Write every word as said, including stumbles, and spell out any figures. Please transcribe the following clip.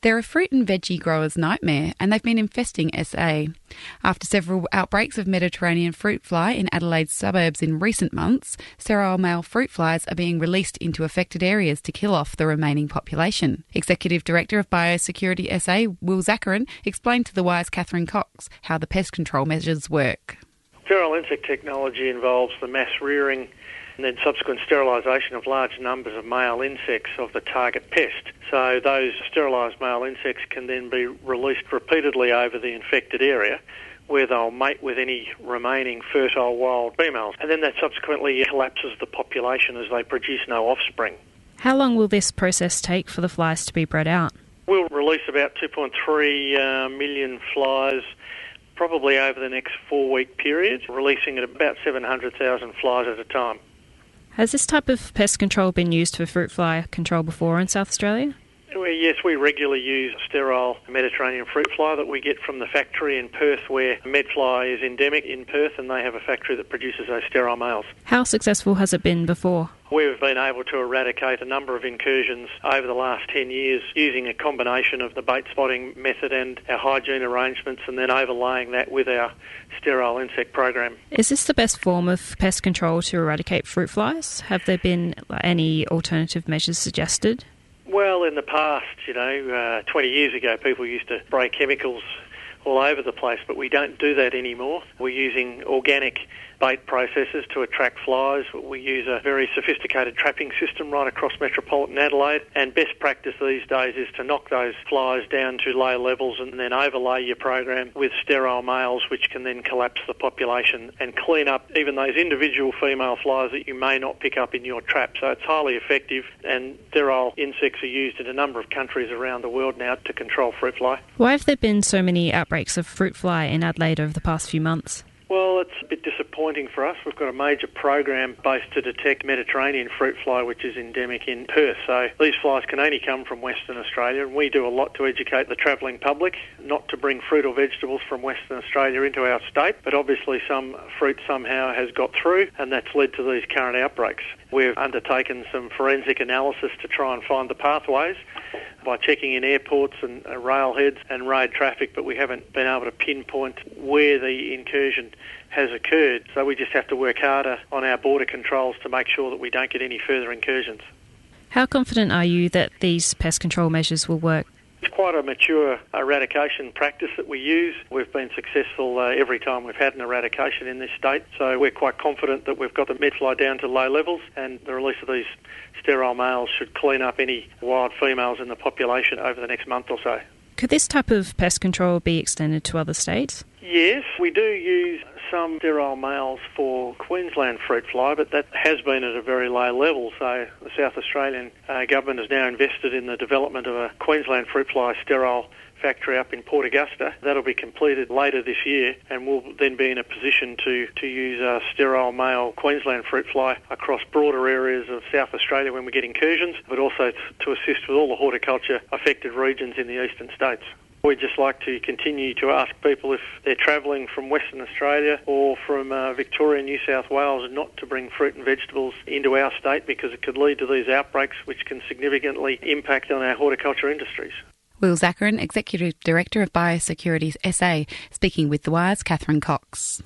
They're a fruit and veggie grower's nightmare, and they've been infesting S A. After several outbreaks of Mediterranean fruit fly in Adelaide's suburbs in recent months, sterile male fruit flies are being released into affected areas to kill off the remaining population. Executive Director of Biosecurity S A, Will Zacharin, explained to The Wire's Catherine Cox how the pest control measures work. Sterile insect technology involves the mass rearing and then subsequent sterilisation of large numbers of male insects of the target pest. So those sterilised male insects can then be released repeatedly over the infected area, where they'll mate with any remaining fertile wild females. And then that subsequently collapses the population as they produce no offspring. How long will this process take for the flies to be bred out? We'll release about two point three uh, million flies probably over the next four-week period, releasing at about seven hundred thousand flies at a time. Has this type of pest control been used for fruit fly control before in South Australia? Well, yes, we regularly use sterile Mediterranean fruit fly that we get from the factory in Perth, where Medfly is endemic in Perth, and they have a factory that produces those sterile males. How successful has it been before? We've been able to eradicate a number of incursions over the last ten years using a combination of the bait spotting method and our hygiene arrangements, and then overlaying that with our sterile insect program. Is this the best form of pest control to eradicate fruit flies? Have there been any alternative measures suggested? Well, in the past, you know, uh, twenty years ago, people used to spray chemicals all over the place, but we don't do that anymore. We're using organic bait processes to attract flies. We use a very sophisticated trapping system right across metropolitan Adelaide, and best practice these days is to knock those flies down to low levels and then overlay your program with sterile males, which can then collapse the population and clean up even those individual female flies that you may not pick up in your trap. So it's highly effective, and sterile insects are used in a number of countries around the world now to control fruit fly. Why have there been so many outbreaks of fruit fly in Adelaide over the past few months? Well, it's a bit disappointing for us. We've got a major program based to detect Mediterranean fruit fly, which is endemic in Perth. So these flies can only come from Western Australia, and we do a lot to educate the travelling public not to bring fruit or vegetables from Western Australia into our state. But obviously some fruit somehow has got through, and that's led to these current outbreaks. We've undertaken some forensic analysis to try and find the pathways by checking in airports and uh, railheads and road traffic, but we haven't been able to pinpoint where the incursion has occurred. So we just have to work harder on our border controls to make sure that we don't get any further incursions. How confident are you that these pest control measures will work? It's quite a mature eradication practice that we use. We've been successful uh, every time we've had an eradication in this state, so we're quite confident that we've got the medfly down to low levels, and the release of these sterile males should clean up any wild females in the population over the next month or so. Could this type of pest control be extended to other states? Yes, we do use some sterile males for Queensland fruit fly, but that has been at a very low level. So the South Australian uh, government has now invested in the development of a Queensland fruit fly sterile factory up in Port Augusta. That'll be completed later this year, and we'll then be in a position to, to use uh, sterile male Queensland fruit fly across broader areas of South Australia when we get incursions, but also t- to assist with all the horticulture affected regions in the eastern states. We'd just like to continue to ask people if they're travelling from Western Australia or from uh, Victoria and New South Wales not to bring fruit and vegetables into our state, because it could lead to these outbreaks which can significantly impact on our horticulture industries. Will Zacharin, Executive Director of Biosecurity's S A, speaking with The Wire's Catherine Cox.